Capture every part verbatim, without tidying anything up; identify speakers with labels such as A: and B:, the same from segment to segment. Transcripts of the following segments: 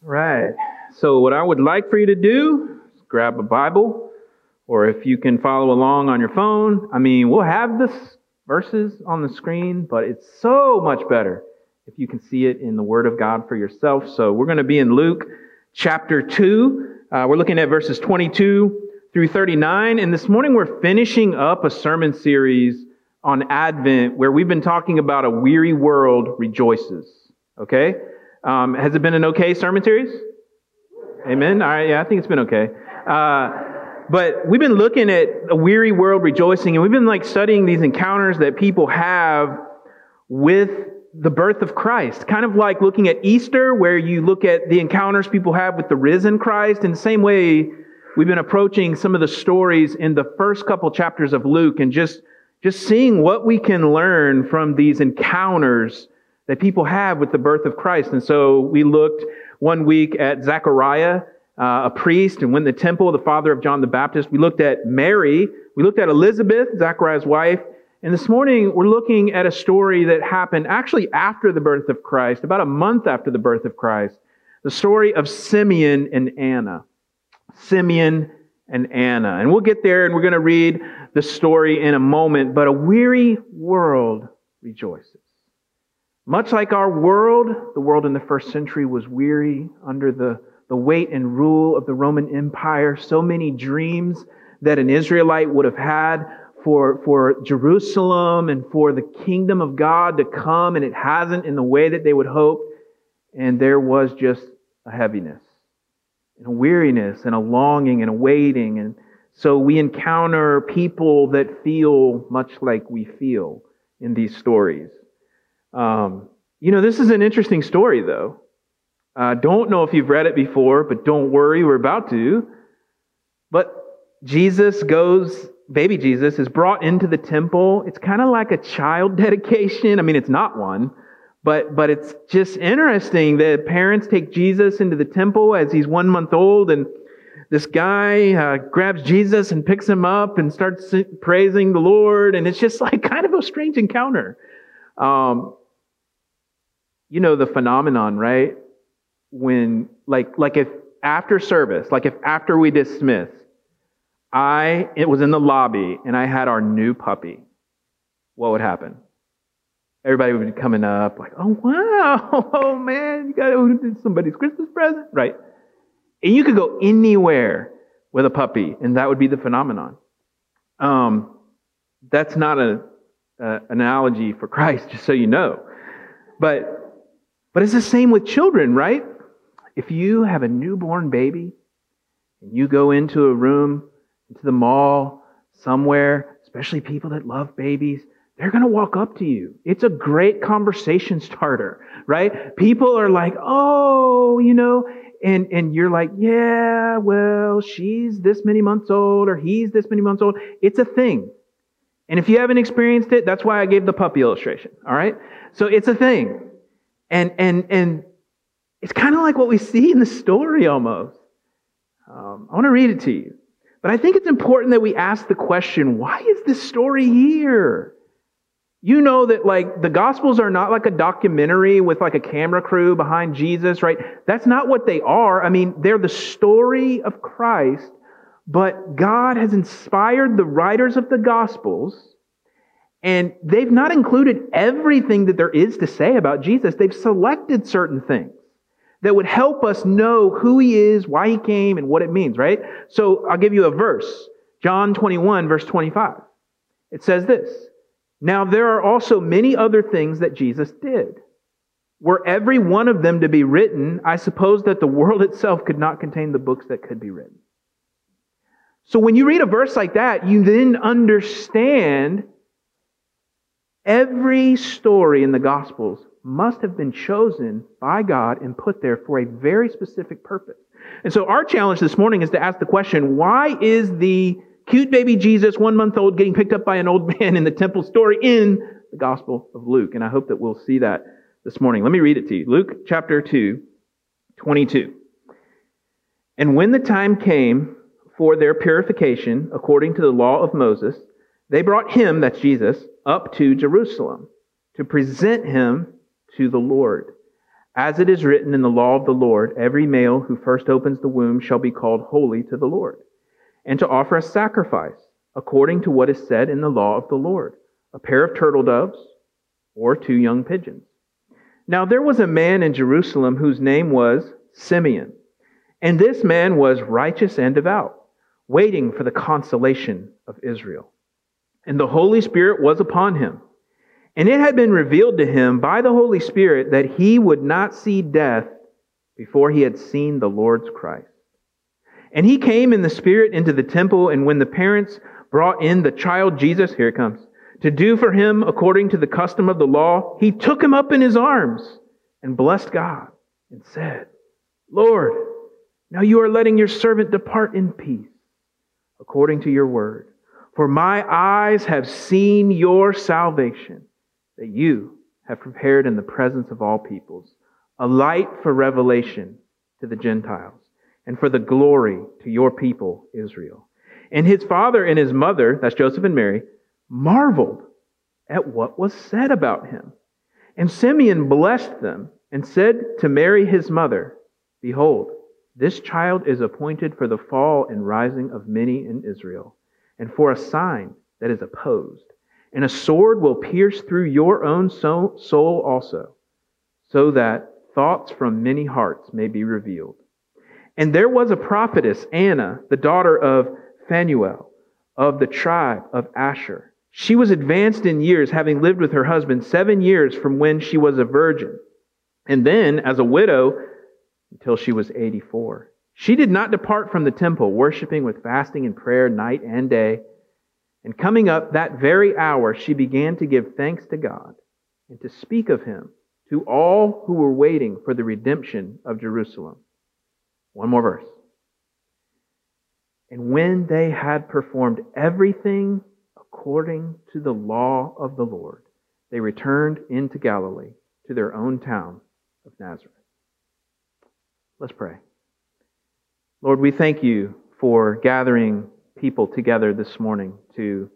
A: Right. So what I would like for you to do is grab a Bible, or if you can follow along on your phone. I mean, we'll have this verses on the screen, but it's so much better if you can see it in the Word of God for yourself. So we're going to be in Luke chapter two. Uh, we're looking at verses twenty-two through thirty-nine. And this morning we're finishing up a sermon series on Advent where we've been talking about a weary world rejoices. Okay? Um, has it been an okay sermon series? Amen? All right, yeah, I think it's been okay. Uh, but we've been looking at a weary world rejoicing, and we've been like studying these encounters that people have with the birth of Christ. Kind of like looking at Easter, where you look at the encounters people have with the risen Christ. In the same way, we've been approaching some of the stories in the first couple chapters of Luke and just, just seeing what we can learn from these encounters that people have with the birth of Christ. And so we looked one week at Zechariah, uh, a priest, and went in the temple, the father of John the Baptist. We looked at Mary. We looked at Elizabeth, Zechariah's wife. And this morning, we're looking at a story that happened actually after the birth of Christ, about a month after the birth of Christ. The story of Simeon and Anna. Simeon and Anna. And we'll get there, and we're going to read the story in a moment. But a weary world rejoices. Much like our world, the world in the first century was weary under the, the weight and rule of the Roman Empire. So many dreams that an Israelite would have had for, for Jerusalem and for the kingdom of God to come, and it hasn't in the way that they would hope. And there was just a heaviness and a weariness and a longing and a waiting. And so we encounter people that feel much like we feel in these stories. Um, you know, this is an interesting story, though. Uh, don't know if you've read it before, but don't worry, we're about to. But Jesus goes, baby Jesus is brought into the temple. It's kind of like a child dedication. I mean, it's not one, but but it's just interesting that parents take Jesus into the temple as he's one month old, and this guy uh, grabs Jesus and picks him up and starts praising the Lord, and it's just like kind of a strange encounter. Um, You know the phenomenon, right? When, like, like if after service, like if after we dismiss, I, it was in the lobby and I had our new puppy, what would happen? Everybody would be coming up like, oh, wow, oh, man, you got somebody's Christmas present, right? And you could go anywhere with a puppy, and that would be the phenomenon. Um, that's not a, a analogy for Christ, just so you know. But But it's the same with children, right? If you have a newborn baby and you go into a room, into the mall, somewhere, especially people that love babies, they're going to walk up to you. It's a great conversation starter, right? People are like, oh, you know, and, and you're like, yeah, well, she's this many months old or he's this many months old. It's a thing. And if you haven't experienced it, that's why I gave the puppy illustration, all right? So it's a thing. And and and it's kind of like what we see in the story almost. Um, I want to read it to you. But I think it's important that we ask the question, why is this story here? You know that like the Gospels are not like a documentary with like a camera crew behind Jesus, right? That's not what they are. I mean, they're the story of Christ, but God has inspired the writers of the Gospels, and they've not included everything that there is to say about Jesus. They've selected certain things that would help us know who he is, why he came, and what it means, right? So I'll give you a verse. John twenty-one, verse twenty-five. It says this, now there are also many other things that Jesus did. Were every one of them to be written, I suppose that the world itself could not contain the books that could be written. So when you read a verse like that, you then understand every story in the Gospels must have been chosen by God and put there for a very specific purpose. And so our challenge this morning is to ask the question, why is the cute baby Jesus, one month old, getting picked up by an old man in the temple story in the Gospel of Luke? And I hope that we'll see that this morning. Let me read it to you. Luke chapter two, twenty-two. And when the time came for their purification, according to the law of Moses, they brought him, that's Jesus, up to Jerusalem to present him to the Lord. As it is written in the law of the Lord, every male who first opens the womb shall be called holy to the Lord, and to offer a sacrifice according to what is said in the law of the Lord, a pair of turtle doves or two young pigeons. Now there was a man in Jerusalem whose name was Simeon, and this man was righteous and devout, waiting for the consolation of Israel. And the Holy Spirit was upon him. And it had been revealed to him by the Holy Spirit that he would not see death before he had seen the Lord's Christ. And he came in the Spirit into the temple, and when the parents brought in the child Jesus, here it comes, to do for him according to the custom of the law, he took him up in his arms and blessed God and said, Lord, now you are letting your servant depart in peace according to your word. For my eyes have seen your salvation, that you have prepared in the presence of all peoples, a light for revelation to the Gentiles, and for the glory to your people Israel. And his father and his mother, that's Joseph and Mary, marveled at what was said about him. And Simeon blessed them and said to Mary his mother, Behold, this child is appointed for the fall and rising of many in Israel, and for a sign that is opposed. And a sword will pierce through your own soul also, so that thoughts from many hearts may be revealed. And there was a prophetess, Anna, the daughter of Phanuel, of the tribe of Asher. She was advanced in years, having lived with her husband seven years from when she was a virgin, and then as a widow until she was eighty-four. She did not depart from the temple, worshiping with fasting and prayer night and day. And coming up that very hour, she began to give thanks to God and to speak of him to all who were waiting for the redemption of Jerusalem. One more verse. And when they had performed everything according to the law of the Lord, they returned into Galilee to their own town of Nazareth. Let's pray. Lord, we thank you for gathering people together this morning to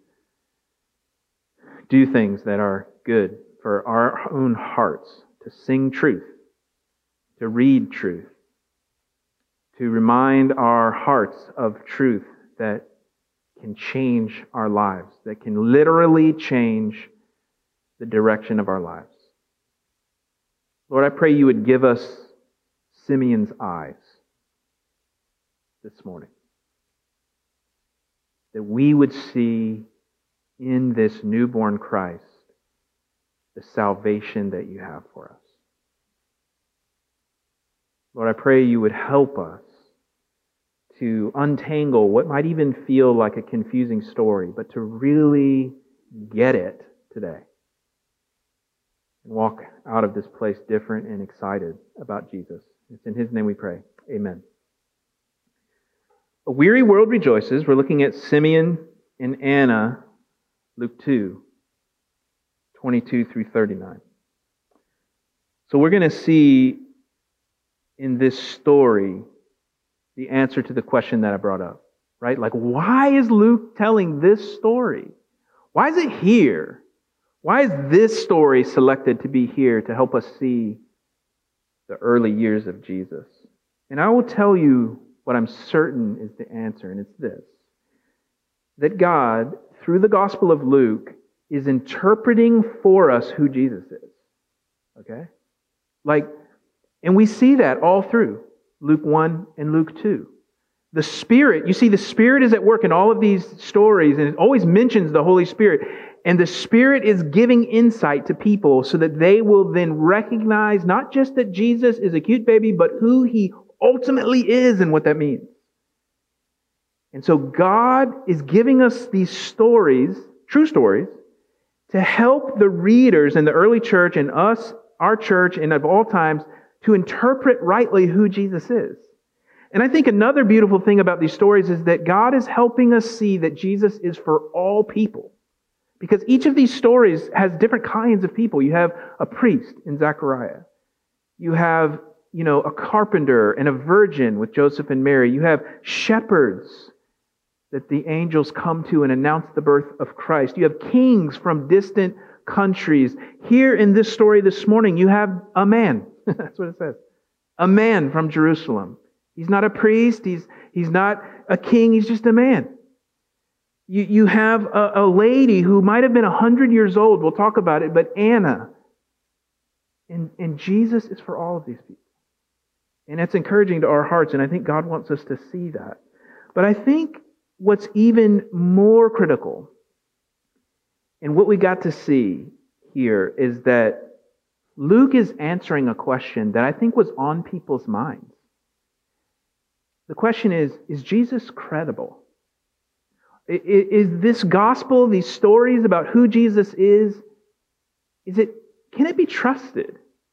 A: do things that are good for our own hearts, to sing truth, to read truth, to remind our hearts of truth that can change our lives, that can literally change the direction of our lives. Lord, I pray you would give us Simeon's eyes this morning, that we would see in this newborn Christ the salvation that you have for us. Lord, I pray you would help us to untangle what might even feel like a confusing story, but to really get it today and walk out of this place different and excited about Jesus. It's in his name we pray. Amen. A weary world rejoices. We're looking at Simeon and Anna, Luke two, twenty-two through thirty-nine. So we're going to see in this story the answer to the question that I brought up, right? Like, why is Luke telling this story? Why is it here? Why is this story selected to be here to help us see the early years of Jesus? And I will tell you what I'm certain is the answer, and it's this: that God, through the Gospel of Luke, is interpreting for us who Jesus is. Okay? Like, and we see that all through Luke one and Luke two. The Spirit, you see, the Spirit is at work in all of these stories, and it always mentions the Holy Spirit. And the Spirit is giving insight to people so that they will then recognize not just that Jesus is a cute baby, but who He ultimately is and what that means. And so God is giving us these stories, true stories, to help the readers in the early church and us, our church, and of all times, to interpret rightly who Jesus is. And I think another beautiful thing about these stories is that God is helping us see that Jesus is for all people. Because each of these stories has different kinds of people. You have a priest in Zechariah. You have, you know, a carpenter and a virgin with Joseph and Mary. You have shepherds that the angels come to and announce the birth of Christ. You have kings from distant countries. Here in this story this morning, you have a man That's what it says. A man from Jerusalem. He's not a priest. He's, he's not a king. He's just a man. You, you have a, a lady who might have been one hundred years old. We'll talk about it. But Anna. And, and Jesus is for all of these people. And that's encouraging to our hearts. And I think God wants us to see that. But I think what's even more critical, and what we got to see here, is that Luke is answering a question that I think was on people's minds. The question is, is Jesus credible? Is this gospel, these stories about who Jesus is, is it, can it be trusted?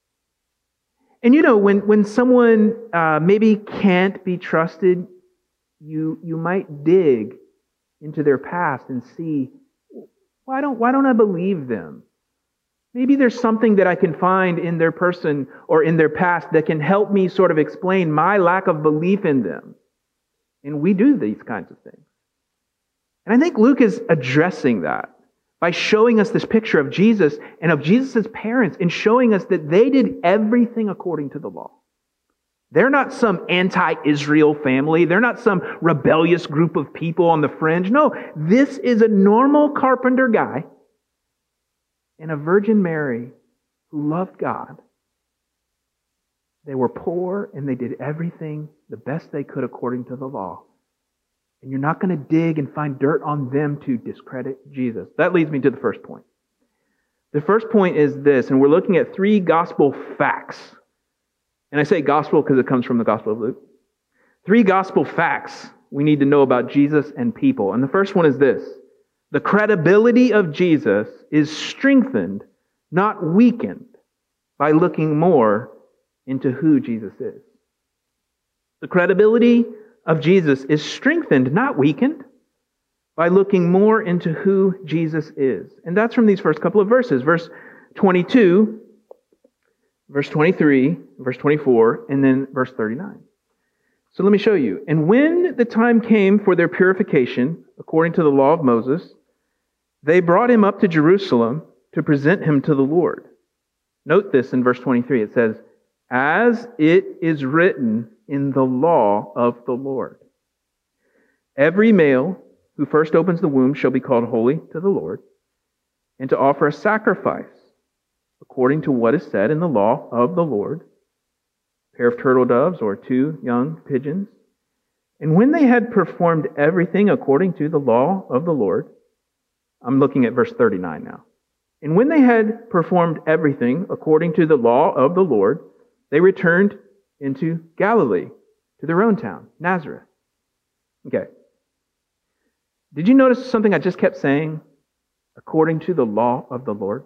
A: And you know, when, when someone uh, maybe can't be trusted, you you might dig into their past and see, why don't why don't I believe them? Maybe there's something that I can find in their person or in their past that can help me sort of explain my lack of belief in them. And we do these kinds of things. And I think Luke is addressing that by showing us this picture of Jesus and of Jesus' parents and showing us that they did everything according to the law. They're not some anti-Israel family. They're not some rebellious group of people on the fringe. No, this is a normal carpenter guy and a Virgin Mary who loved God. They were poor and they did everything the best they could according to the law. And you're not going to dig and find dirt on them to discredit Jesus. That leads me to the first point. The first point is this, and we're looking at three gospel facts. And I say gospel because it comes from the Gospel of Luke. Three gospel facts we need to know about Jesus and people. And the first one is this. The credibility of Jesus is strengthened, not weakened, by looking more into who Jesus is. The credibility of Jesus is strengthened, not weakened, by looking more into who Jesus is. And that's from these first couple of verses. Verse twenty-two, verse twenty-three, verse twenty-four, and then verse thirty-nine. So let me show you. And when the time came for their purification, according to the law of Moses, they brought him up to Jerusalem to present him to the Lord. Note this in verse twenty-three. It says, as it is written in the law of the Lord, every male who first opens the womb shall be called holy to the Lord, and to offer a sacrifice according to what is said in the law of the Lord, a pair of turtle doves or two young pigeons. And when they had performed everything according to the law of the Lord, I'm looking at verse thirty-nine now. And when they had performed everything according to the law of the Lord, they returned into Galilee, to their own town, Nazareth. Okay. Did you notice something I just kept saying? According to the law of the Lord.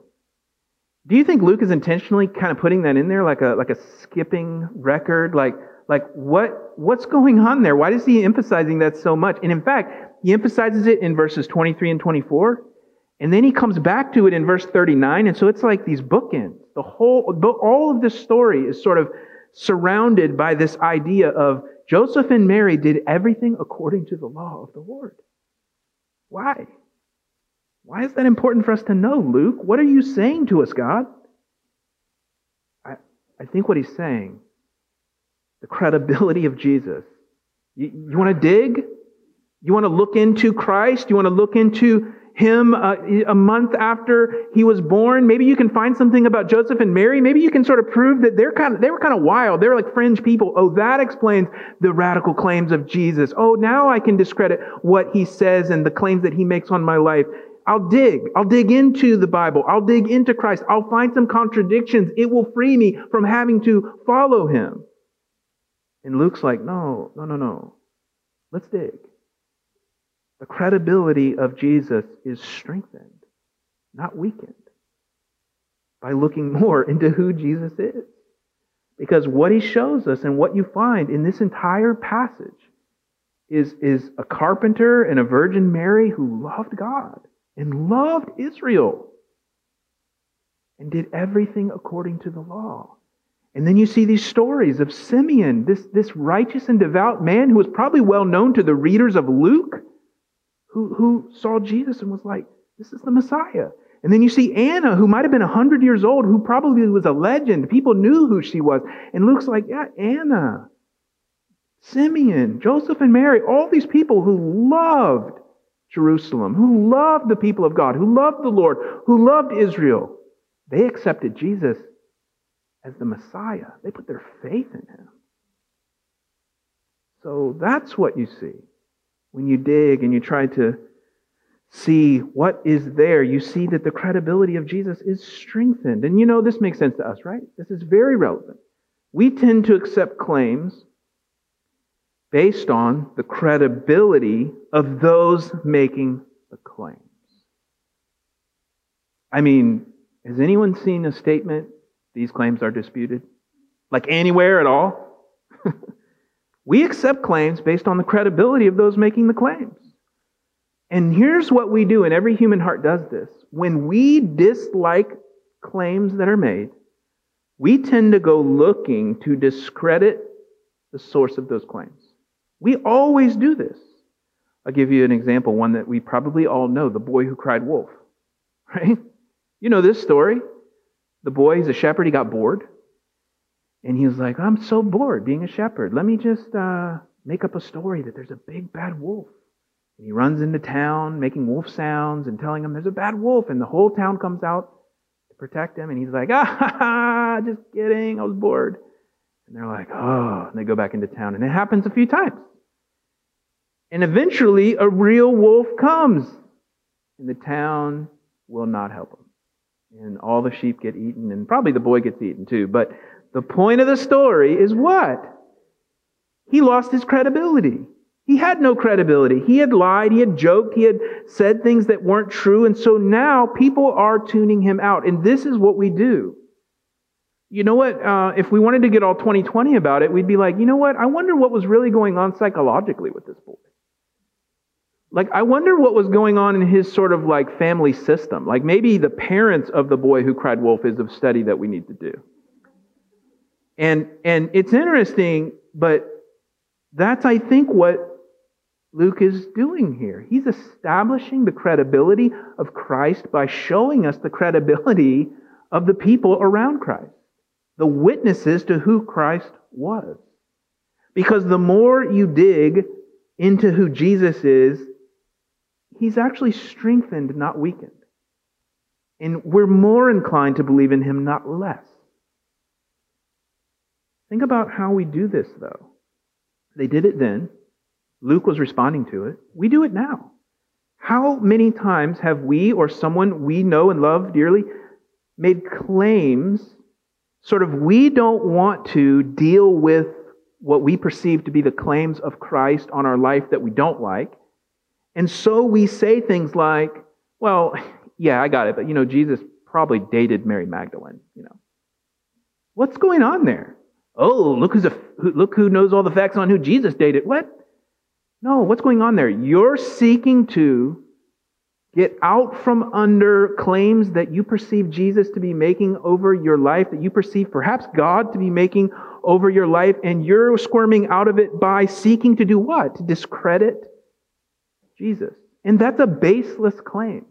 A: Do you think Luke is intentionally kind of putting that in there like a like a skipping record? Like, like what what's going on there? Why is he emphasizing that so much? And in fact, he emphasizes it in verses twenty-three and twenty-four. And then he comes back to it in verse thirty-nine. And so it's like these bookends. The whole, all of this story is sort of surrounded by this idea of Joseph and Mary did everything according to the law of the Lord. Why? Why is that important for us to know, Luke? What are you saying to us, God? I, I think what he's saying, the credibility of Jesus. You, you want to dig? You want to look into Christ? You want to look into him uh, a month after he was born? Maybe you can find something about Joseph and Mary. Maybe you can sort of prove that they're kind of, they were kind of wild. They were like fringe people. Oh, that explains the radical claims of Jesus. Oh, now I can discredit what he says and the claims that he makes on my life. I'll dig. I'll dig into the Bible. I'll dig into Christ. I'll find some contradictions. It will free me from having to follow him. And Luke's like, no, no, no, no. Let's dig. The credibility of Jesus is strengthened, not weakened, by looking more into who Jesus is. Because what he shows us and what you find in this entire passage is, is a carpenter and a Virgin Mary who loved God and loved Israel and did everything according to the law. And then you see these stories of Simeon, this, this righteous and devout man who was probably well known to the readers of Luke, who, who saw Jesus and was like, this is the Messiah. And then you see Anna, who might have been one hundred years old, who probably was a legend. People knew who she was. And Luke's like, yeah, Anna, Simeon, Joseph and Mary, all these people who loved Jerusalem, who loved the people of God, who loved the Lord, who loved Israel. They accepted Jesus as the Messiah. They put their faith in him. So that's what you see when you dig and you try to see what is there. You see that the credibility of Jesus is strengthened. And you know, this makes sense to us, right? This is very relevant. We tend to accept claims based on the credibility of those making the claims. I mean, has anyone seen a statement, these claims are disputed? Like anywhere at all? We accept claims based on the credibility of those making the claims. And here's what we do, and every human heart does this. When we dislike claims that are made, we tend to go looking to discredit the source of those claims. We always do this. I'll give you an example, one that we probably all know, the boy who cried wolf. Right? You know this story. The boy, he's a shepherd, he got bored. And he was like, I'm so bored being a shepherd. Let me just uh, make up a story that there's a big bad wolf. And he runs into town making wolf sounds and telling them there's a bad wolf. And the whole town comes out to protect him. And he's like, ah, ha, ha, just kidding, I was bored. And they're like, oh, and they go back into town. And it happens a few times. And eventually a real wolf comes. And the town will not help him. And all the sheep get eaten. And probably the boy gets eaten too. But the point of the story is what? He lost his credibility. He had no credibility. He had lied, he had joked, he had said things that weren't true, and so now people are tuning him out. And this is what we do. You know what? Uh, if we wanted to get all twenty twenty about it, we'd be like, you know what? I wonder what was really going on psychologically with this boy. Like, I wonder what was going on in his sort of like family system. Like maybe the parents of the boy who cried wolf is a study that we need to do. And and it's interesting, but that's, I think, what Luke is doing here. He's establishing the credibility of Christ by showing us the credibility of the people around Christ, the witnesses to who Christ was. Because the more you dig into who Jesus is, he's actually strengthened, not weakened. And we're more inclined to believe in him, not less. Think about how we do this, though. They did it then. Luke was responding to it. We do it now. How many times have we or someone we know and love dearly made claims, sort of we don't want to deal with what we perceive to be the claims of Christ on our life that we don't like, and so we say things like, well, yeah, I got it, but you know, Jesus probably dated Mary Magdalene, you know. What's going on there? Oh, look who's a, look who knows all the facts on who Jesus dated. What? No, what's going on there? You're seeking to get out from under claims that you perceive Jesus to be making over your life, that you perceive perhaps God to be making over your life, and you're squirming out of it by seeking to do what? To discredit Jesus. And that's a baseless claim.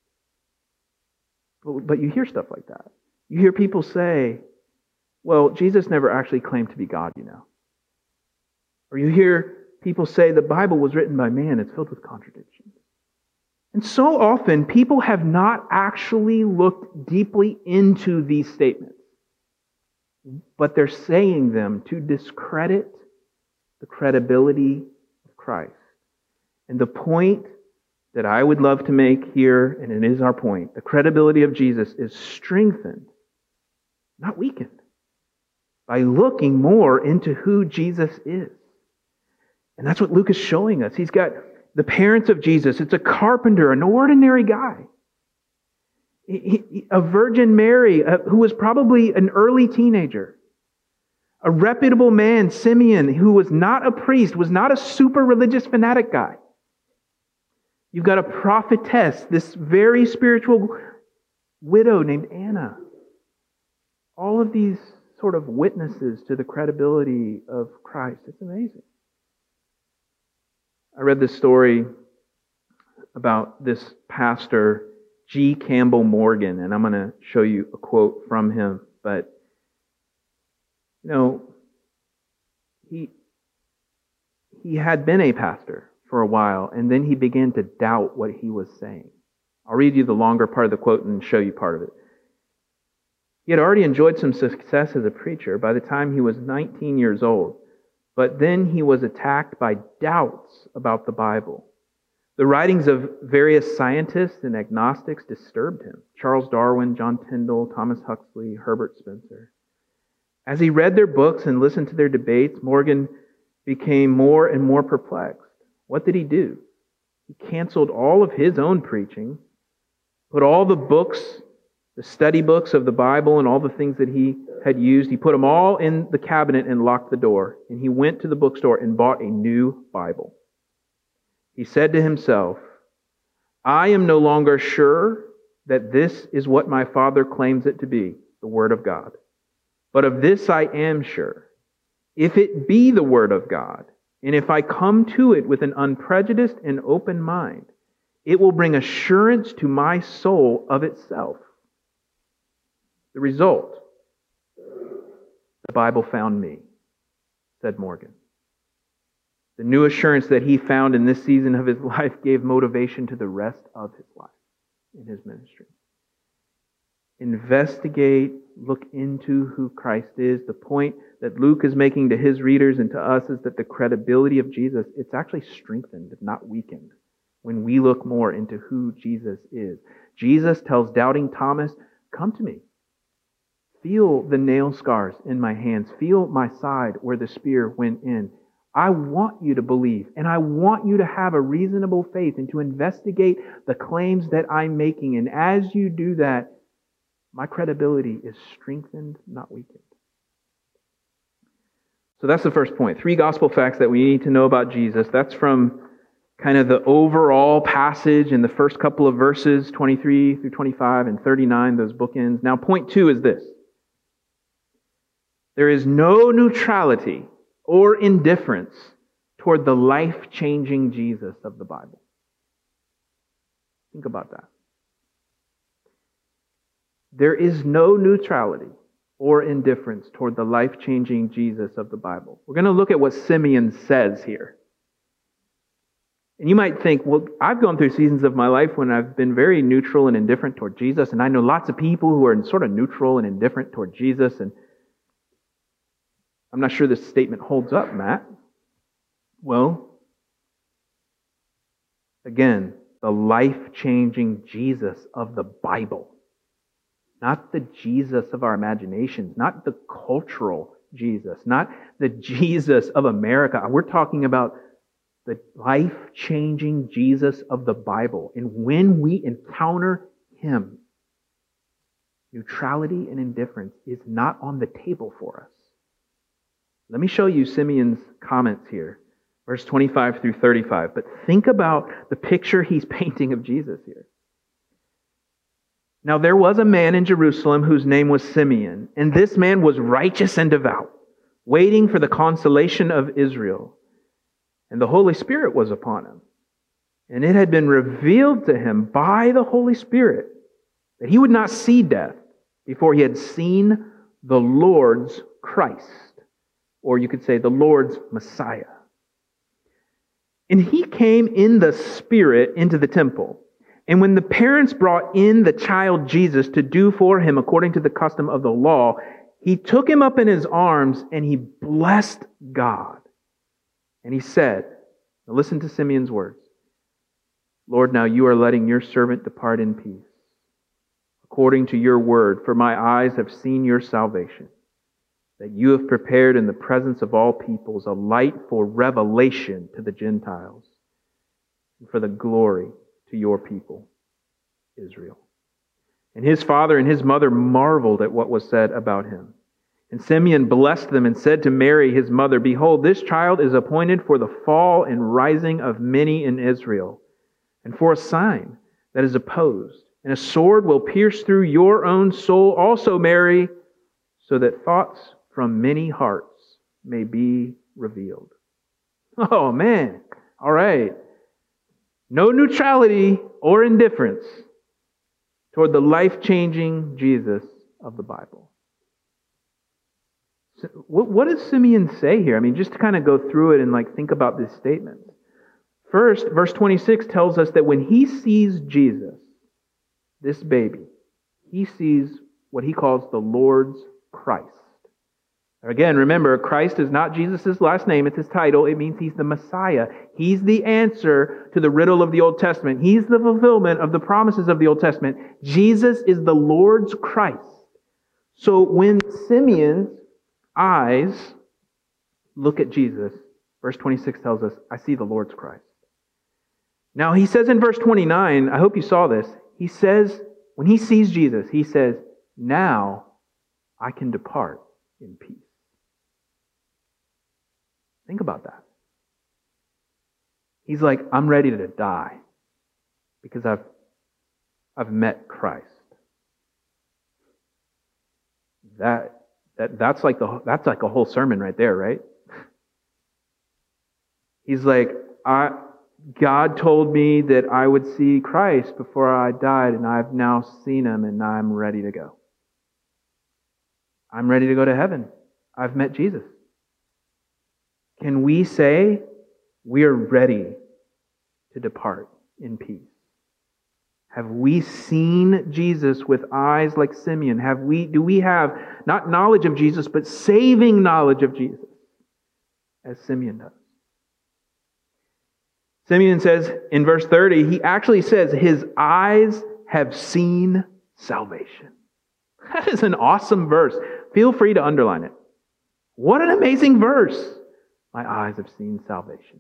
A: But, but you hear stuff like that. You hear people say, well, Jesus never actually claimed to be God, you know. Or you hear people say the Bible was written by man, it's filled with contradictions. And so often, people have not actually looked deeply into these statements, but they're saying them to discredit the credibility of Christ. And the point that I would love to make here, and it is our point, the credibility of Jesus is strengthened, not weakened, by looking more into who Jesus is. And that's what Luke is showing us. He's got the parents of Jesus. It's a carpenter, an ordinary guy. He, he, a Virgin Mary, uh, who was probably an early teenager. A reputable man, Simeon, who was not a priest, was not a super religious fanatic guy. You've got a prophetess, this very spiritual widow named Anna. All of these sort of witnesses to the credibility of Christ. It's amazing. I read this story about this pastor G. Campbell Morgan, and I'm going to show you a quote from him. But, you know, he, he had been a pastor for a while, and then he began to doubt what he was saying. I'll read you the longer part of the quote and show you part of it. He had already enjoyed some success as a preacher by the time he was nineteen years old, but then he was attacked by doubts about the Bible. The writings of various scientists and agnostics disturbed him. Charles Darwin, John Tyndall, Thomas Huxley, Herbert Spencer. As he read their books and listened to their debates, Morgan became more and more perplexed. What did he do? He canceled all of his own preaching, put all the books, the study books of the Bible and all the things that he had used, he put them all in the cabinet and locked the door. And he went to the bookstore and bought a new Bible. He said to himself, I am no longer sure that this is what my Father claims it to be, the Word of God. But of this I am sure. If it be the Word of God, and if I come to it with an unprejudiced and open mind, it will bring assurance to my soul of itself. The result, the Bible found me, said Morgan. The new assurance that he found in this season of his life gave motivation to the rest of his life in his ministry. Investigate, look into who Christ is. The point that Luke is making to his readers and to us is that the credibility of Jesus, it's actually strengthened, not weakened, when we look more into who Jesus is. Jesus tells doubting Thomas, come to me. Feel the nail scars in my hands. Feel my side where the spear went in. I want you to believe, and I want you to have a reasonable faith and to investigate the claims that I'm making. And as you do that, my credibility is strengthened, not weakened. So that's the first point. Three gospel facts that we need to know about Jesus. That's from kind of the overall passage in the first couple of verses, twenty-three through twenty-five and thirty-nine, those bookends. Now, point two is this. There is no neutrality or indifference toward the life-changing Jesus of the Bible. Think about that. There is no neutrality or indifference toward the life-changing Jesus of the Bible. We're going to look at what Simeon says here. And you might think, well, I've gone through seasons of my life when I've been very neutral and indifferent toward Jesus, and I know lots of people who are sort of neutral and indifferent toward Jesus, and I'm not sure this statement holds up, Matt. Well, again, the life-changing Jesus of the Bible. Not the Jesus of our imaginations, not the cultural Jesus, not the Jesus of America. We're talking about the life-changing Jesus of the Bible. And when we encounter Him, neutrality and indifference is not on the table for us. Let me show you Simeon's comments here, verse twenty-five through thirty-five. But think about the picture he's painting of Jesus here. Now there was a man in Jerusalem whose name was Simeon, and this man was righteous and devout, waiting for the consolation of Israel. And the Holy Spirit was upon him. And it had been revealed to him by the Holy Spirit that he would not see death before he had seen the Lord's Christ. Or you could say the Lord's Messiah. And he came in the Spirit into the temple. And when the parents brought in the child Jesus to do for him according to the custom of the law, he took him up in his arms and he blessed God. And he said, now listen to Simeon's words. Lord, now you are letting your servant depart in peace, according to your word, for my eyes have seen your salvation, that you have prepared in the presence of all peoples a light for revelation to the Gentiles, and for the glory to your people, Israel. And his father and his mother marveled at what was said about him. And Simeon blessed them and said to Mary, his mother, behold, this child is appointed for the fall and rising of many in Israel, and for a sign that is opposed. And a sword will pierce through your own soul also, Mary, so that thoughts from many hearts may be revealed. Oh, man. All right. No neutrality or indifference toward the life-changing Jesus of the Bible. So what, what does Simeon say here? I mean, just to kind of go through it and like think about this statement. First, verse twenty-six tells us that when he sees Jesus, this baby, he sees what he calls the Lord's Christ. Again, remember, Christ is not Jesus' last name, it's his title. It means he's the Messiah. He's the answer to the riddle of the Old Testament. He's the fulfillment of the promises of the Old Testament. Jesus is the Lord's Christ. So when Simeon's eyes look at Jesus, verse twenty-six tells us, I see the Lord's Christ. Now he says in verse twenty-nine, I hope you saw this, he says, when he sees Jesus, he says, now I can depart in peace. Think about that. He's like, I'm ready to die because I've, I've met Christ. That, that, that's, like the, that's like a whole sermon right there, right? He's like, I, God told me that I would see Christ before I died, and I've now seen him, and I'm ready to go. I'm ready to go to heaven. I've met Jesus. Can we say we are ready to depart in peace? Have we seen Jesus with eyes like Simeon? Have we, do we have not knowledge of Jesus, but saving knowledge of Jesus, as Simeon does? Simeon says in verse thirty, he actually says his eyes have seen salvation. That is an awesome verse. Feel free to underline it. What an amazing verse. My eyes have seen salvation.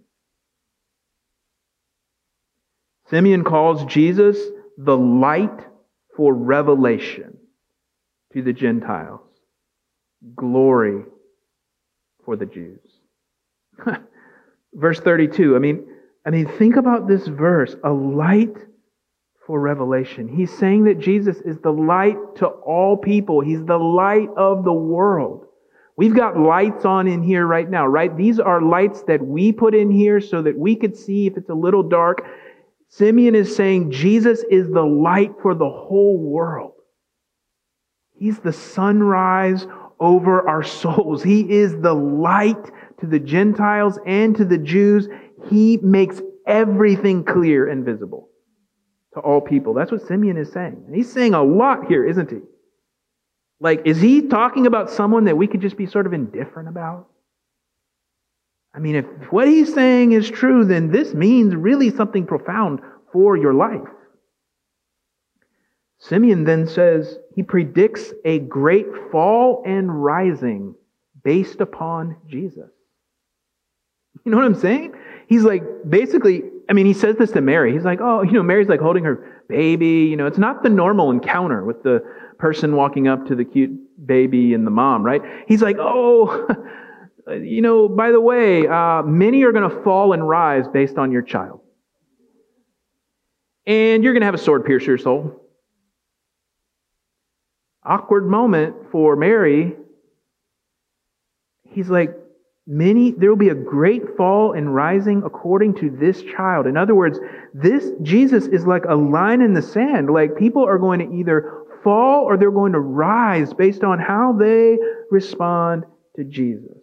A: Simeon calls Jesus the light for revelation to the Gentiles, glory for the Jews. Verse thirty-two, I mean, I mean, think about this verse, a light for revelation. He's saying that Jesus is the light to all people. He's the light of the world. We've got lights on in here right now, right? These are lights that we put in here so that we could see if it's a little dark. Simeon is saying Jesus is the light for the whole world. He's the sunrise over our souls. He is the light to the Gentiles and to the Jews. He makes everything clear and visible to all people. That's what Simeon is saying. He's saying a lot here, isn't he? Like, is he talking about someone that we could just be sort of indifferent about? I mean, if what he's saying is true, then this means really something profound for your life. Simeon then says he predicts a great fall and rising based upon Jesus. You know what I'm saying? He's like, basically, I mean, he says this to Mary. He's like, oh, you know, Mary's like holding her baby. You know, it's not the normal encounter with the person walking up to the cute baby and the mom, right? He's like, oh, you know, by the way, uh, many are going to fall and rise based on your child. And you're going to have a sword pierce your soul. Awkward moment for Mary. He's like, many, there will be a great fall and rising according to this child. In other words, this Jesus is like a line in the sand. Like people are going to either fall or they're going to rise based on how they respond to Jesus.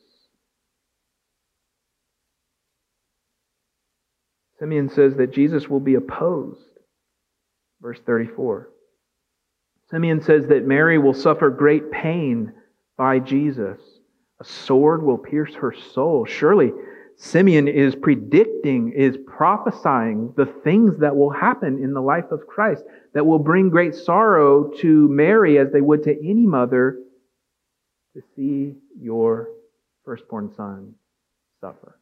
A: Simeon says that Jesus will be opposed. Verse thirty-four. Simeon says that Mary will suffer great pain by Jesus. A sword will pierce her soul. Surely Simeon is predicting, is prophesying the things that will happen in the life of Christ that will bring great sorrow to Mary as they would to any mother to see your firstborn son suffer.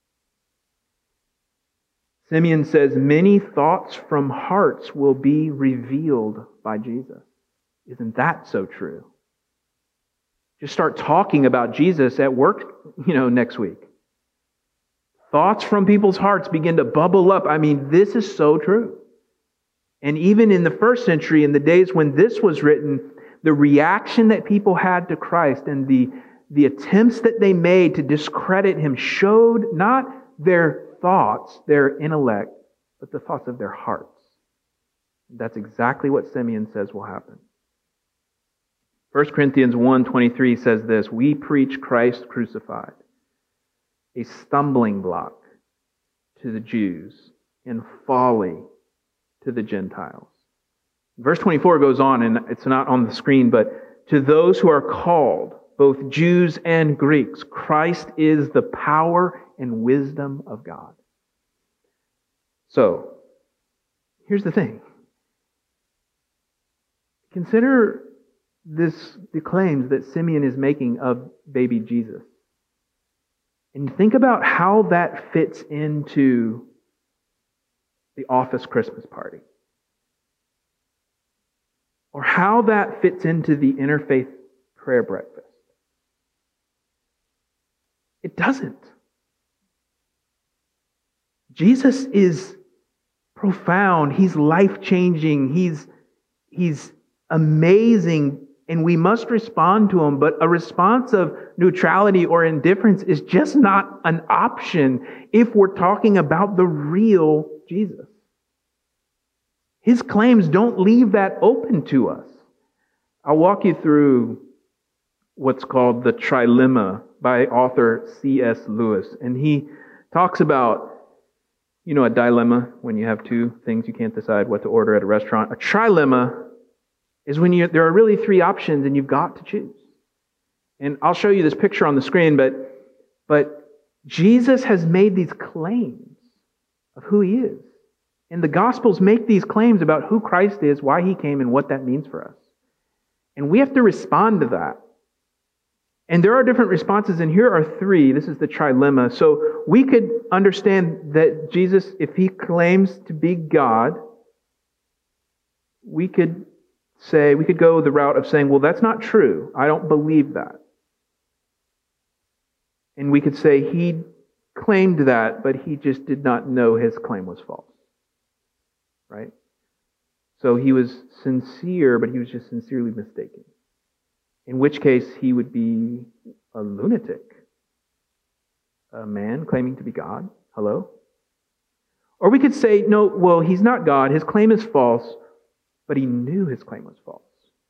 A: Simeon says many thoughts from hearts will be revealed by Jesus. Isn't that so true? Just start talking about Jesus at work, you know, next week. Thoughts from people's hearts begin to bubble up. I mean, this is so true. And even in the first century, in the days when this was written, the reaction that people had to Christ and the, the attempts that they made to discredit him showed not their thoughts, their intellect, but the thoughts of their hearts. That's exactly what Simeon says will happen. First Corinthians one twenty-three says this, "We preach Christ crucified, a stumbling block to the Jews and folly to the Gentiles." Verse twenty-four goes on, and it's not on the screen, but to those who are called, both Jews and Greeks, Christ is the power and wisdom of God. So, here's the thing. Consider this, the claims that Simeon is making of baby Jesus. And think about how that fits into the office Christmas party. Or how that fits into the interfaith prayer breakfast. It doesn't. Jesus is profound. He's life-changing. He's, he's amazing. And we must respond to him. But a response of neutrality or indifference is just not an option if we're talking about the real Jesus. His claims don't leave that open to us. I'll walk you through what's called the trilemma by author C S Lewis. And he talks about, you know, a dilemma when you have two things you can't decide what to order at a restaurant. A trilemma is when you, there are really three options and you've got to choose. And I'll show you this picture on the screen, but, but Jesus has made these claims of who he is. And the Gospels make these claims about who Christ is, why he came, and what that means for us. And we have to respond to that. And there are different responses, and here are three. This is the trilemma. So we could understand that Jesus, if he claims to be God, we could say, we could go the route of saying, well, that's not true. I don't believe that. And we could say he claimed that, but he just did not know his claim was false. Right? So he was sincere, but he was just sincerely mistaken. In which case, he would be a lunatic. A man claiming to be God. Hello? Or we could say, no, well, he's not God. His claim is false, but he knew his claim was false.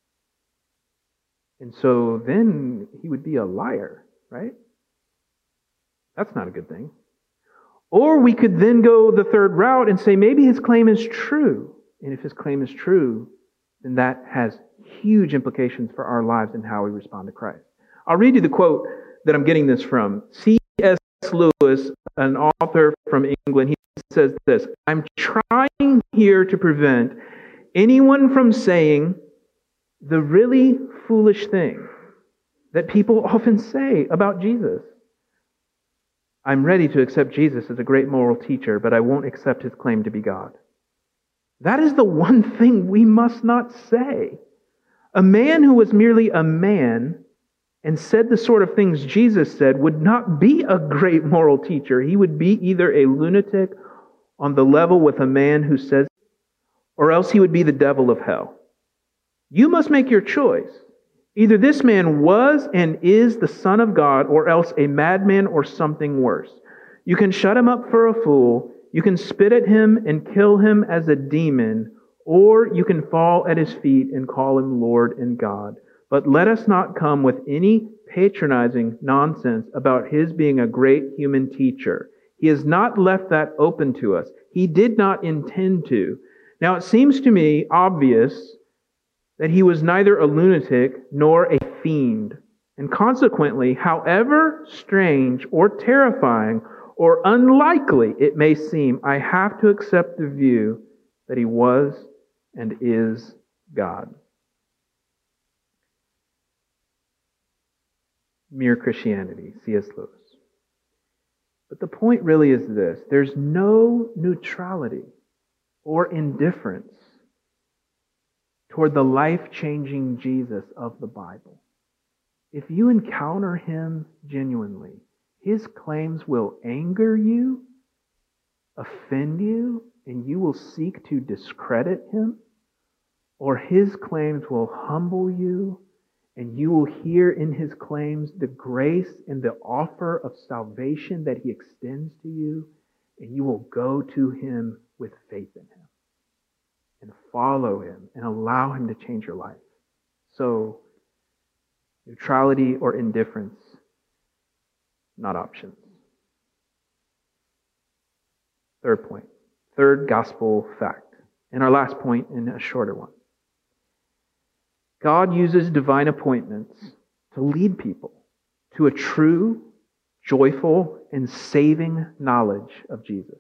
A: And so then he would be a liar, right? That's not a good thing. Or we could then go the third route and say maybe his claim is true. And if his claim is true, then that has huge implications for our lives and how we respond to Christ. I'll read you the quote that I'm getting this from. C S Lewis, an author from England, he says this, "I'm trying here to prevent anyone from saying the really foolish thing that people often say about Jesus. I'm ready to accept Jesus as a great moral teacher, but I won't accept his claim to be God." That is the one thing we must not say. A man who was merely a man and said the sort of things Jesus said would not be a great moral teacher. He would be either a lunatic on the level with a man who says, or else he would be the devil of hell. You must make your choice. Either this man was and is the Son of God, or else a madman or something worse. You can shut him up for a fool, you can spit at him and kill him as a demon, or you can fall at his feet and call him Lord and God. But let us not come with any patronizing nonsense about his being a great human teacher. He has not left that open to us. He did not intend to. Now it seems to me obvious that he was neither a lunatic nor a fiend. And consequently, however strange or terrifying or unlikely it may seem, I have to accept the view that he was and is God. Mere Christianity, C S Lewis. But the point really is this: there's no neutrality or indifference toward the life-changing Jesus of the Bible. If you encounter him genuinely, his claims will anger you, offend you, and you will seek to discredit him, or his claims will humble you, and you will hear in his claims the grace and the offer of salvation that he extends to you, and you will go to him with faith in him. and follow him and allow him to change your life. So, neutrality or indifference, not options. Third point. Third gospel fact. And our last point, and a shorter one. God uses divine appointments to lead people to a true, joyful, and saving knowledge of Jesus.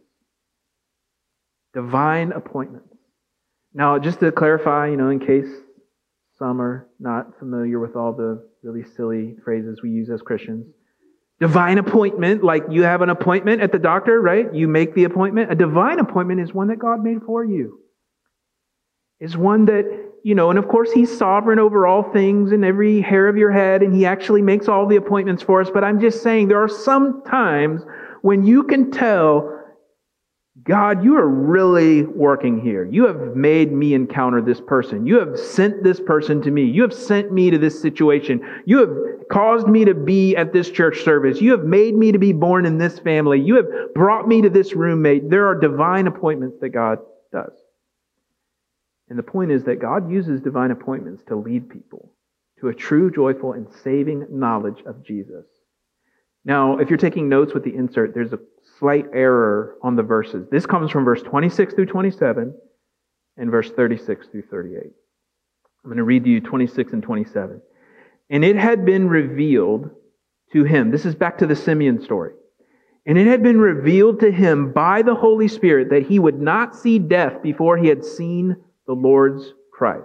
A: Divine appointments. Now, just to clarify, you know, in case some are not familiar with all the really silly phrases we use as Christians. Divine appointment, like you have an appointment at the doctor, right? You make the appointment. A divine appointment is one that God made for you. Is one that, you know, and of course He's sovereign over all things and every hair of your head, and He actually makes all the appointments for us. But I'm just saying there are some times when you can tell, God, you are really working here. You have made me encounter this person. You have sent this person to me. You have sent me to this situation. You have caused me to be at this church service. You have made me to be born in this family. You have brought me to this roommate. There are divine appointments that God does. And the point is that God uses divine appointments to lead people to a true, joyful, and saving knowledge of Jesus. Now, if you're taking notes with the insert, there's a slight error on the verses. This comes from verse twenty-six through twenty-seven and verse thirty-six through thirty-eight. I'm going to read to you twenty-six and twenty-seven. And it had been revealed to him. This is back to the Simeon story. And it had been revealed to him by the Holy Spirit that he would not see death before he had seen the Lord's Christ.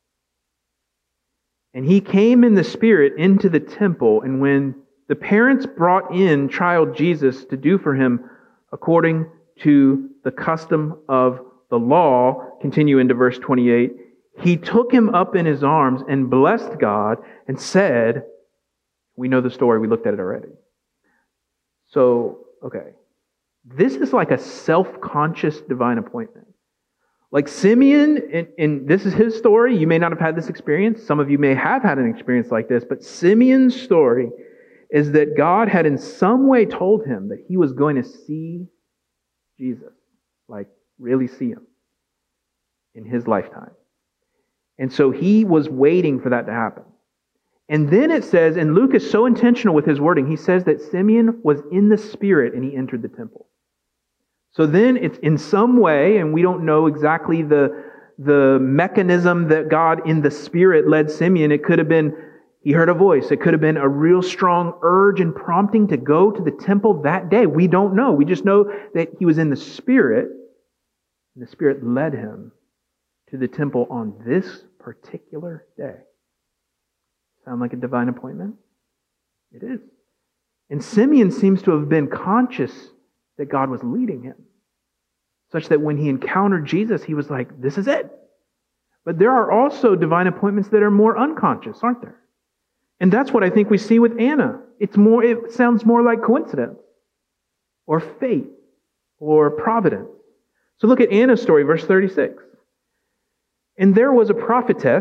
A: And he came in the Spirit into the temple, and when the parents brought in child Jesus to do for him according to the custom of the law, continue into verse twenty-eight, he took him up in his arms and blessed God and said, we know the story, we looked at it already. So, okay, this is like a self-conscious divine appointment. Like Simeon, and, and this is his story, you may not have had this experience, some of you may have had an experience like this, but Simeon's story is that God had in some way told him that he was going to see Jesus, like really see him in his lifetime. And so he was waiting for that to happen. And then it says, and Luke is so intentional with his wording, he says that Simeon was in the Spirit and he entered the temple. So then it's in some way, and we don't know exactly the, the mechanism that God in the Spirit led Simeon. It could have been he heard a voice. It could have been a real strong urge and prompting to go to the temple that day. We don't know. We just know that he was in the Spirit, and the Spirit led him to the temple on this particular day. Sound like a divine appointment? It is. And Simeon seems to have been conscious that God was leading him, such that when he encountered Jesus, he was like, this is it. But there are also divine appointments that are more unconscious, aren't there? And that's what I think we see with Anna. It's more, it sounds more like coincidence or fate or providence. So look at Anna's story, verse thirty-six. And there was a prophetess,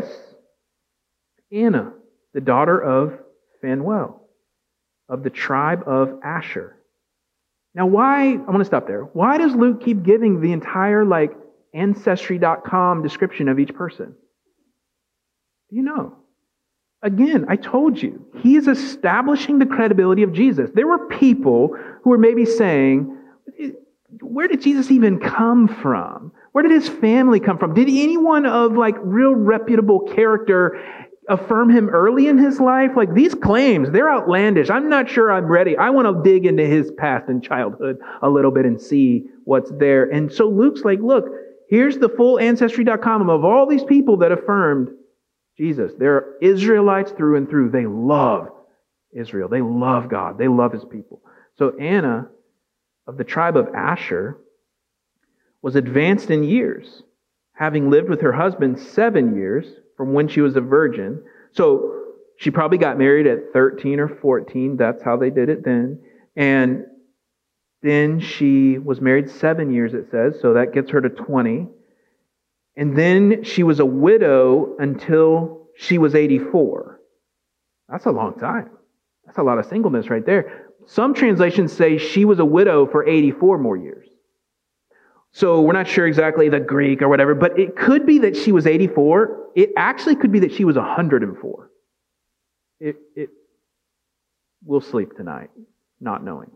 A: Anna, the daughter of Phanuel, of the tribe of Asher. Now why, I want to stop there. Why does Luke keep giving the entire like Ancestry dot com description of each person? Do you know? Again, I told you, he is establishing the credibility of Jesus. There were people who were maybe saying, where did Jesus even come from? Where did his family come from? Did anyone of like real reputable character affirm him early in his life? Like these claims, they're outlandish. I'm not sure I'm ready. I want to dig into his past and childhood a little bit and see what's there. And so Luke's like, look, here's the full Ancestry dot com of all these people that affirmed Jesus. They're Israelites through and through. They love Israel. They love God. They love his people. So Anna, of the tribe of Asher, was advanced in years, having lived with her husband seven years from when she was a virgin. So she probably got married at thirteen or fourteen. That's how they did it then. And then she was married seven years, it says. So that gets her to twenty. And then she was a widow until she was eighty-four. That's a long time. That's a lot of singleness right there. Some translations say she was a widow for eighty-four more years. So we're not sure exactly the Greek or whatever, but it could be that she was eighty-four. It actually could be that she was one hundred four. It, it, we'll sleep tonight, not knowing.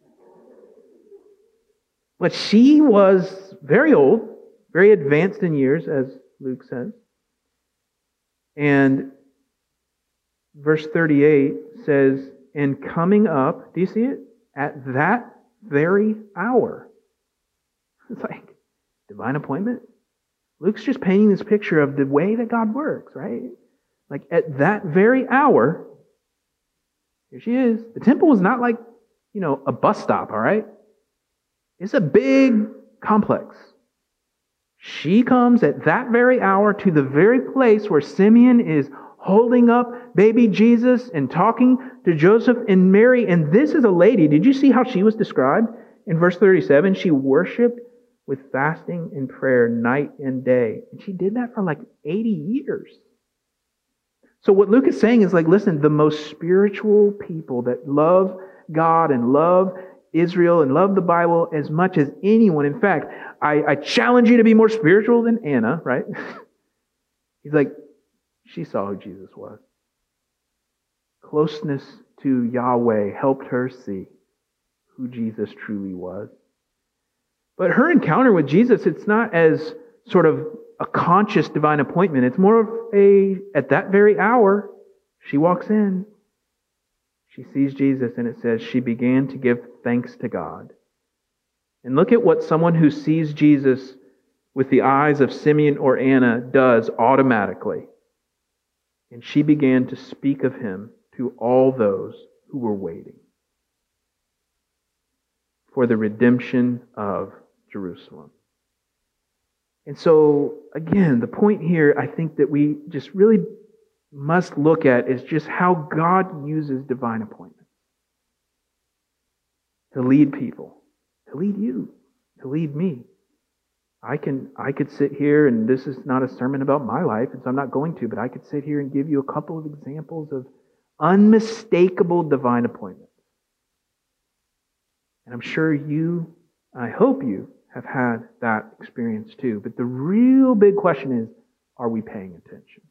A: But she was very old, very advanced in years, as Luke says. And verse thirty-eight says, and coming up, do you see it? At that very hour. It's like divine appointment. Luke's just painting this picture of the way that God works, right? Like at that very hour, here she is. The temple was not like, you know, a bus stop, all right? It's a big complex. She comes at that very hour to the very place where Simeon is holding up baby Jesus and talking to Joseph and Mary. And this is a lady. Did you see how she was described? In verse thirty-seven, she worshiped with fasting and prayer night and day. And she did that for like eighty years. So what Luke is saying is like, listen, the most spiritual people that love God and love Israel and love the Bible as much as anyone. In fact, I, I challenge you to be more spiritual than Anna, right? He's like, she saw who Jesus was. Closeness to Yahweh helped her see who Jesus truly was. But her encounter with Jesus, it's not as sort of a conscious divine appointment. It's more of a, at that very hour, she walks in. She sees Jesus, and it says she began to give thanks to God. And look at what someone who sees Jesus with the eyes of Simeon or Anna does automatically. And she began to speak of him to all those who were waiting for the redemption of Jerusalem. And so, again, the point here, I think that we just really must look at is just how God uses divine appointments to lead people, to lead you, to lead me. I can I could sit here, and this is not a sermon about my life, and so I'm not going to, but I could sit here and give you a couple of examples of unmistakable divine appointments. And I'm sure you, I hope you, have had that experience too. But the real big question is, are we paying attention?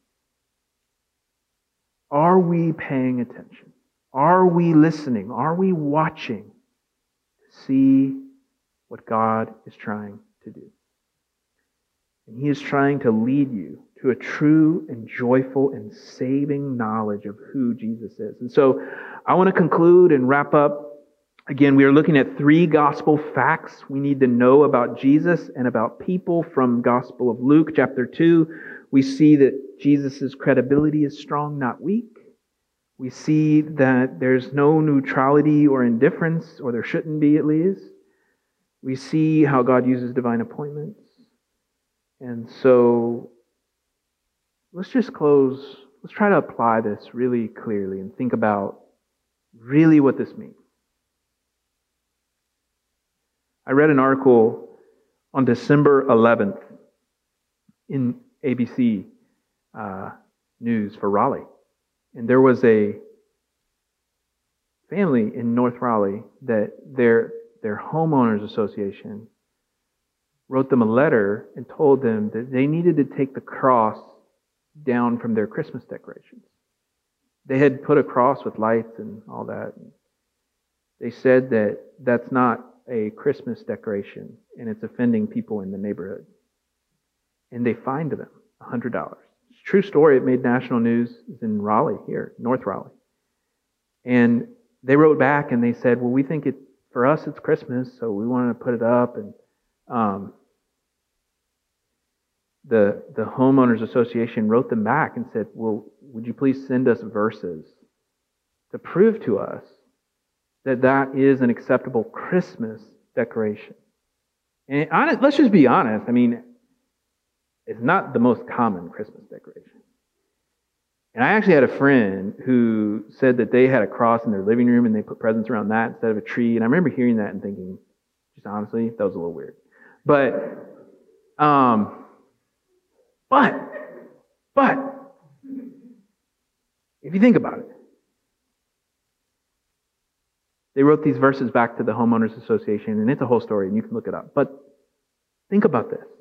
A: Are we paying attention? Are we listening? Are we watching to see what God is trying to do? And He is trying to lead you to a true and joyful and saving knowledge of who Jesus is. And so I want to conclude and wrap up. Again, we are looking at three gospel facts we need to know about Jesus and about people from Gospel of Luke, chapter two. We see that Jesus' credibility is strong, not weak. We see that there's no neutrality or indifference, or there shouldn't be at least. We see how God uses divine appointments. And so let's just close. Let's try to apply this really clearly and think about really what this means. I read an article on December eleventh in A B C uh, News for Raleigh. And there was a family in North Raleigh that their, their homeowners association wrote them a letter and told them that they needed to take the cross down from their Christmas decorations. They had put a cross with lights and all that. They said that that's not a Christmas decoration, and it's offending people in the neighborhood. And they fined them one hundred dollars. It's a true story. It made national news. It's in Raleigh here, North Raleigh. And they wrote back and they said, well, we think it, for us it's Christmas, so we want to put it up. And um, the, the homeowners association wrote them back and said, well, would you please send us verses to prove to us that that is an acceptable Christmas decoration. And honest, let's just be honest. I mean, it's not the most common Christmas decoration. And I actually had a friend who said that they had a cross in their living room and they put presents around that instead of a tree. And I remember hearing that and thinking, just honestly, that was a little weird. But, um, but, but, if you think about it, they wrote these verses back to the homeowners association, and it's a whole story, and you can look it up. But Think about this.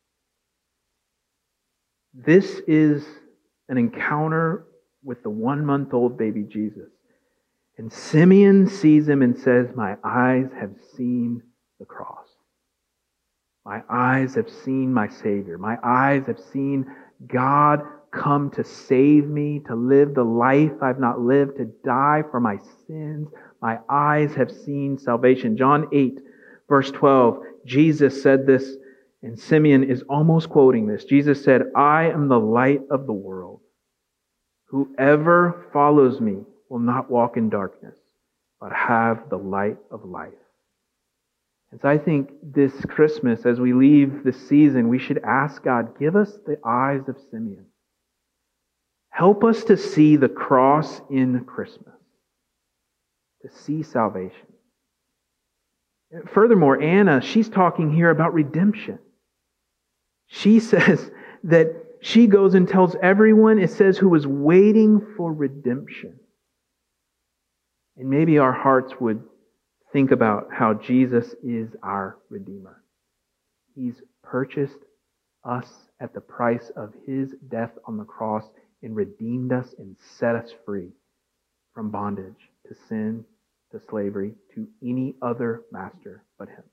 A: This is an encounter with the one-month-old baby Jesus. And Simeon sees him and says, my eyes have seen the cross. My eyes have seen my Savior. My eyes have seen God come to save me, to live the life I've not lived, to die for my sins. My eyes have seen salvation. John eight, verse twelve, Jesus said this, and Simeon is almost quoting this. Jesus said, I am the light of the world. Whoever follows me will not walk in darkness, but have the light of life. And so I think this Christmas, as we leave this season, we should ask God, give us the eyes of Simeon. Help us to see the cross in Christmas, to see salvation. Furthermore, Anna, she's talking here about redemption. She says that she goes and tells everyone, it says, who is waiting for redemption. And maybe our hearts would think about how Jesus is our Redeemer. He's purchased us at the price of His death on the cross and redeemed us and set us free from bondage to sin, to slavery, to any other master but Him.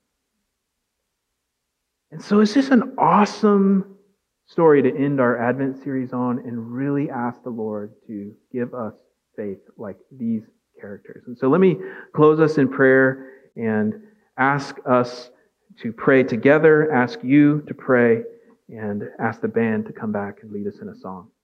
A: And so it's just an awesome story to end our Advent series on and really ask the Lord to give us faith like these characters. And so let me close us in prayer and ask us to pray together, ask you to pray, and ask the band to come back and lead us in a song.